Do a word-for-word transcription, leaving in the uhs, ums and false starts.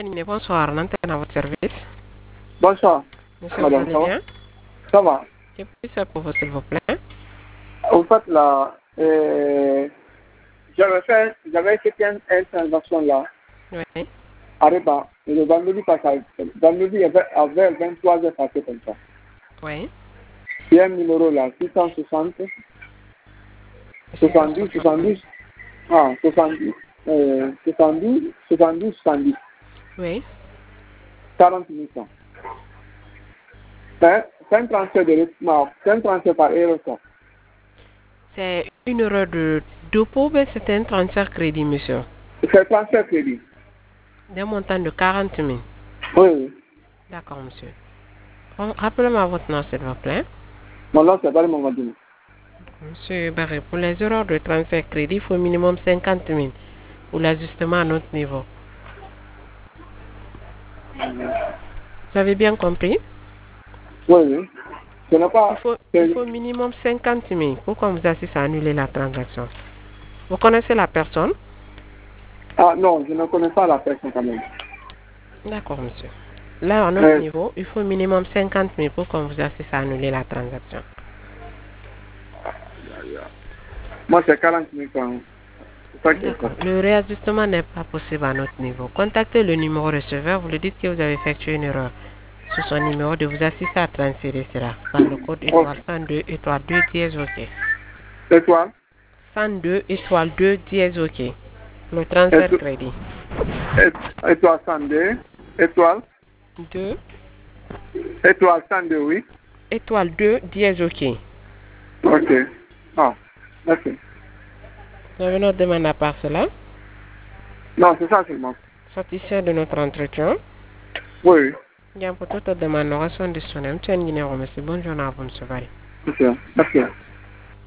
Bonsoir, l'antenne à votre service. Bonsoir. Monsieur, Madame, vous ça allez va? bien? Ça va. Que puis-je faire pour vous, s'il vous plaît? En fait, là, euh, j'avais fait, j'avais fait une, une transaction là, Oui. à Reba, et le vendredi passé, vendredi avait, avait vingt-trois heures passé comme ça. Oui. Il y a un numéro là, six cent soixante, soixante-dix, soixante-dix, ah, soixante-dix, euh, soixante-dix, soixante-dix, soixante-dix, Oui. quarante minutes. C'est c'est un transfert de rythme, c'est un transfert par erreur, ça. C'est une heure de dépôt, mais c'est un transfert crédit, monsieur. C'est un transfert crédit. D'un montant de quarante mille. Oui, oui. D'accord, monsieur. Rappelez-moi votre nom, s'il vous plaît. Mon nom, c'est Barry Mamadou. Monsieur Barré, pour les erreurs de transfert crédit, il faut au minimum cinquante mille pour l'ajustement à notre niveau. Vous avez bien compris? Oui, oui. Ce n'est Il pas... faut, il faut au minimum cinquante mille pour qu'on vous assiste à annuler la transaction. Vous connaissez la personne? Ah non, je ne connais pas la personne quand même. D'accord, monsieur. Là, à notre Euh, niveau, il faut au minimum cinquante mille pour qu'on vous assiste à annuler la transaction. moi, c'est quarante mille francs. C'est ça que D'accord. c'est. Le réajustement n'est pas possible à notre niveau. Contactez le numéro receveur, vous lui dites que vous avez effectué une erreur sur son numéro de vous assister à transférer cela par le code Oh, étoile cent deux étoile deux dièse OK. étoile. cent deux étoile deux dièse OK. Le transfert Éto- crédit. ét- Étoile cent deux. Étoile. deux Étoile cent deux, oui. étoile deux dièse OK. Ok. Ah, merci. Vous avez notre demande à part cela. Non, c'est ça seulement. Satisfait de notre entretien. Oui, oui. Bien, pour toute demande, nous restons disponibles. Tiens, Guinée, monsieur. Bonne journée à vous, monsieur Barry. Merci. Merci.